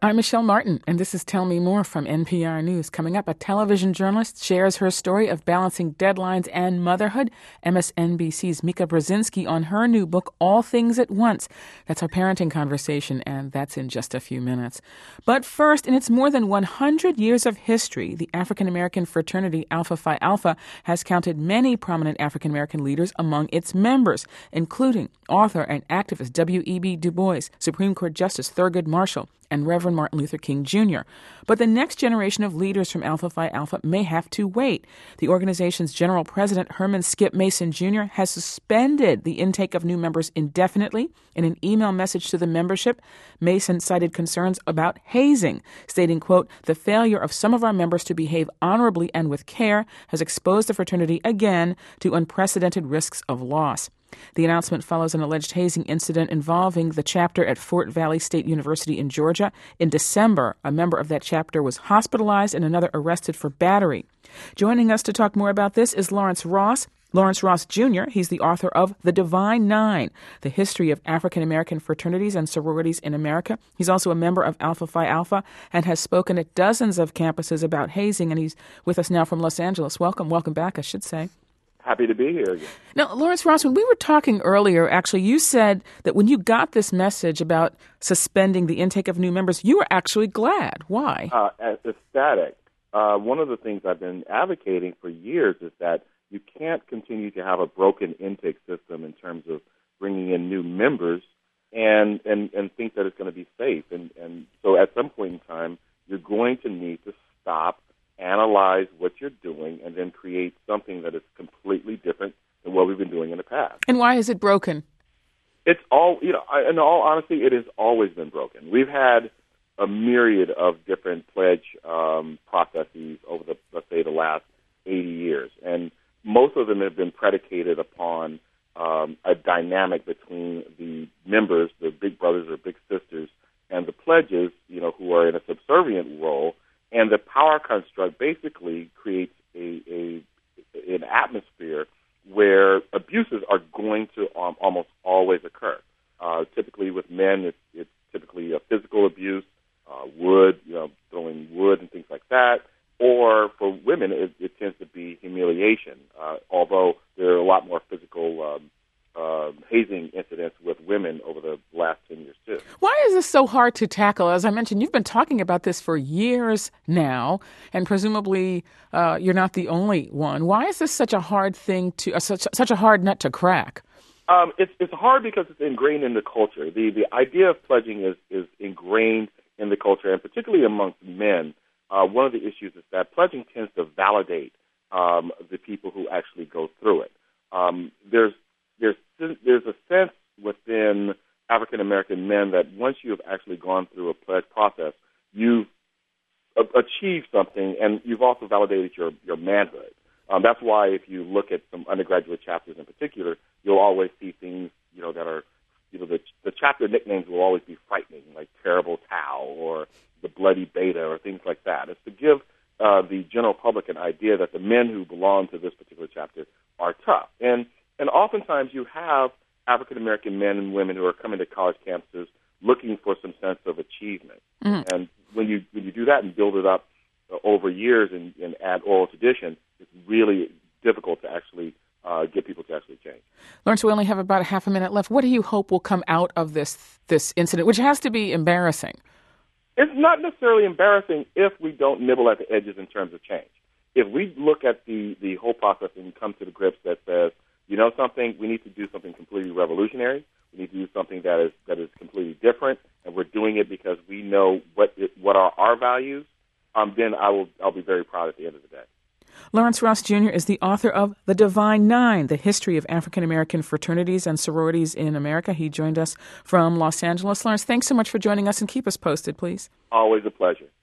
I'm Michelle Martin, and this is Tell Me More from NPR News. Coming up, a television journalist shares her story of balancing deadlines and motherhood. MSNBC's Mika Brzezinski on her new book, All Things at Once. That's our parenting conversation, and that's in just a few minutes. But first, in its more than 100 years of history, the African-American fraternity Alpha Phi Alpha has counted many prominent African-American leaders among its members, including author and activist W.E.B. Du Bois, Supreme Court Justice Thurgood Marshall, and Reverend Martin Luther King Jr. But the next generation of leaders from Alpha Phi Alpha may have to wait. The organization's general president, Herman Skip Mason Jr., has suspended the intake of new members indefinitely. In an email message to the membership, Mason cited concerns about hazing, stating, quote, "The failure of some of our members to behave honorably and with care has exposed the fraternity again to unprecedented risks of loss." The announcement follows an alleged hazing incident involving the chapter at Fort Valley State University in Georgia. In December, a member of that chapter was hospitalized and another arrested for battery. Joining us to talk more about this is Lawrence Ross. Lawrence Ross Jr., he's the author of The Divine Nine, The History of African-American Fraternities and Sororities in America. He's also a member of Alpha Phi Alpha and has spoken at dozens of campuses about hazing, and he's with us now from Los Angeles. Welcome back, I should say. Happy to be here again. Now, Lawrence Ross, when we were talking earlier, actually, you said that when you got this message about suspending the intake of new members, you were actually glad. Why? Ecstatic. One of the things I've been advocating for years is that you can't continue to have a broken intake system in terms of bringing in new members and think that it's going to be safe. And so at some point in time, you're going to need to stop, analyze what you're doing, and then create something that is completely different than what we've been doing in the past. And why is it broken? It's all, in all honesty, it has always been broken. We've had a myriad of different pledge processes over the last 80 years. And most of them have been predicated upon a dynamic between the members, the big brothers or big sisters, and the pledges, who are in a subservient role. And the power construct basically creates an atmosphere where abuses are going to almost always occur. Typically with men, it's typically a physical abuse, throwing wood and things like that. Or for women, it tends to be humiliation, although there are a lot more physical hazing incidents with women over the last 10 years, too. Why is this so hard to tackle? As I mentioned, you've been talking about this for years now, and presumably you're not the only one. Why is this such a hard thing such a hard nut to crack? It's hard because it's ingrained in the culture. The idea of pledging is ingrained in the culture, and particularly amongst men. One of the issues is that pledging tends to validate the people who actually go through it. There's a sense within African-American men that once you have actually gone through a pledge process, you've achieved something, and you've also validated your manhood. That's why if you look at some undergraduate chapters in particular, you'll always see things, that are, the chapter nicknames will always be frightening, like Terrible Tau or the Bloody Beta or things like that. It's to give the general public an idea that the men who belong to this particular chapter are tough. And oftentimes you have African-American men and women who are coming to college campuses looking for some sense of achievement. Mm-hmm. And when you do that and build it up over years and add oral tradition, it's really difficult to actually get people to actually change. Lawrence, we only have about a half a minute left. What do you hope will come out of this incident, which has to be embarrassing? It's not necessarily embarrassing if we don't nibble at the edges in terms of change. If we look at the whole process and come to the grips that says, something, we need to do something completely revolutionary. We need to do something that is completely different, and we're doing it because we know what are our values. Then I'll be very proud at the end of the day. Lawrence Ross Jr. is the author of The Divine Nine, The History of African-American Fraternities and Sororities in America. He joined us from Los Angeles. Lawrence, thanks so much for joining us, and keep us posted, please. Always a pleasure.